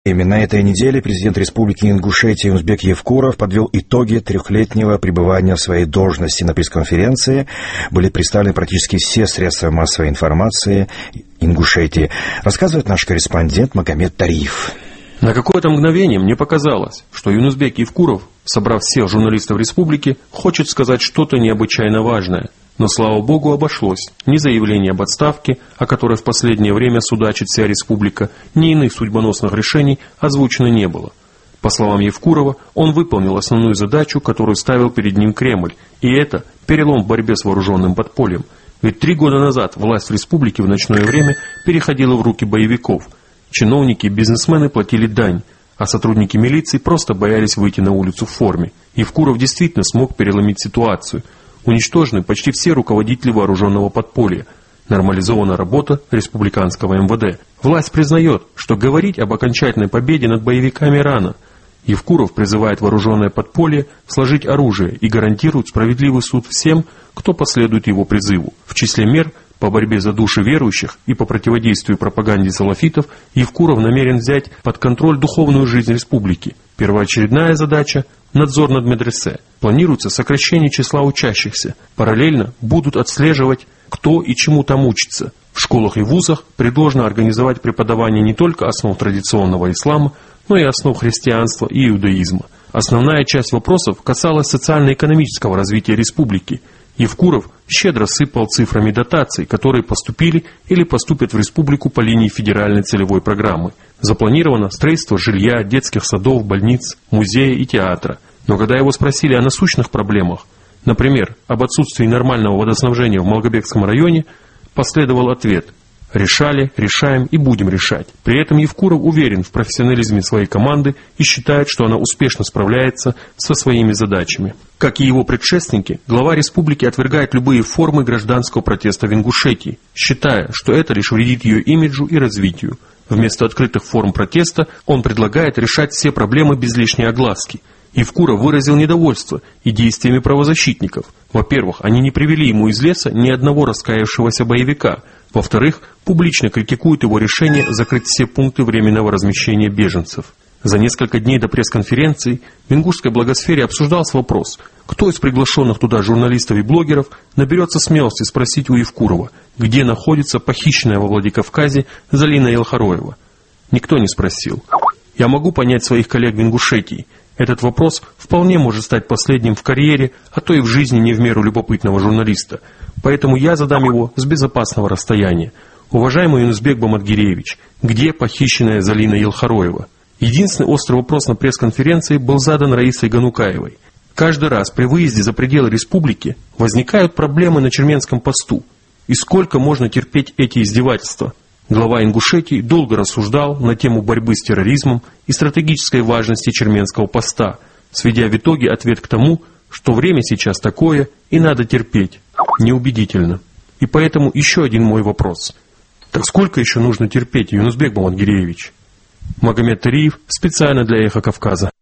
На этой неделе президент Республики Ингушетия Юнусбек Евкуров подвел итоги трехлетнего пребывания в своей должности. На пресс-конференции были представлены практически все средства массовой информации Ингушетии. Рассказывает наш корреспондент Магомед Тариев. На какое-то мгновение мне показалось, что Юнусбек Евкуров, собрав всех журналистов республики, хочет сказать что-то необычайно важное. Но, слава богу, обошлось. Ни заявления об отставке, о которой в последнее время судачит вся республика, ни иных судьбоносных решений озвучено не было. По словам Евкурова, он выполнил основную задачу, которую ставил перед ним Кремль, и это перелом в борьбе с вооруженным подпольем. Ведь 3 года назад власть в республике в ночное время переходила в руки боевиков. Чиновники и бизнесмены платили дань, а сотрудники милиции просто боялись выйти на улицу в форме. Евкуров действительно смог переломить ситуацию. Уничтожены почти все руководители вооруженного подполья. Нормализована работа республиканского МВД. Власть признает, что говорить об окончательной победе над боевиками рано. Евкуров призывает вооруженное подполье сложить оружие и гарантирует справедливый суд всем, кто последует его призыву. В числе мер по борьбе за души верующих и по противодействию пропаганде салафитов Евкуров намерен взять под контроль духовную жизнь республики. Первоочередная задача – надзор над медресе. Планируется сокращение числа учащихся. Параллельно будут отслеживать, кто и чему там учится. В школах и вузах предложено организовать преподавание не только основ традиционного ислама, но и основ христианства и иудаизма. Основная часть вопросов касалась социально-экономического развития республики. Евкуров щедро сыпал цифрами дотаций, которые поступили или поступят в республику по линии федеральной целевой программы. Запланировано строительство жилья, детских садов, больниц, музея и театра. Но когда его спросили о насущных проблемах, например, об отсутствии нормального водоснабжения в Малгобекском районе, последовал ответ: решали, решаем и будем решать. При этом Евкуров уверен в профессионализме своей команды и считает, что она успешно справляется со своими задачами. Как и его предшественники, глава республики отвергает любые формы гражданского протеста в Ингушетии, считая, что это лишь вредит ее имиджу и развитию. Вместо открытых форм протеста он предлагает решать все проблемы без лишней огласки. Евкуров выразил недовольство и действиями правозащитников. Во-первых, они не привели ему из леса ни одного раскаявшегося боевика. Во-вторых, публично критикуют его решение закрыть все пункты временного размещения беженцев. За несколько дней до пресс-конференции в ингушской благосфере обсуждался вопрос, кто из приглашенных туда журналистов и блогеров наберется смелости спросить у Евкурова, где находится похищенная во Владикавказе Залина Елхароева. Никто не спросил. Я могу понять своих коллег в Ингушетии. Этот вопрос вполне может стать последним в карьере, а то и в жизни не в меру любопытного журналиста. Поэтому я задам его с безопасного расстояния. Уважаемый Юнусбек Баматгиреевич, где похищенная Залина Елхароева? Единственный острый вопрос на пресс-конференции был задан Раисой Ганукаевой. Каждый раз при выезде за пределы республики возникают проблемы на Черменском посту. И сколько можно терпеть эти издевательства? Глава Ингушетии долго рассуждал на тему борьбы с терроризмом и стратегической важности Черменского поста, сведя в итоге ответ к тому, что время сейчас такое и надо терпеть. Неубедительно. И поэтому еще один мой вопрос. Так сколько еще нужно терпеть, Юнусбек Баматгиреевич? Магомед Тариев специально для Эхо Кавказа.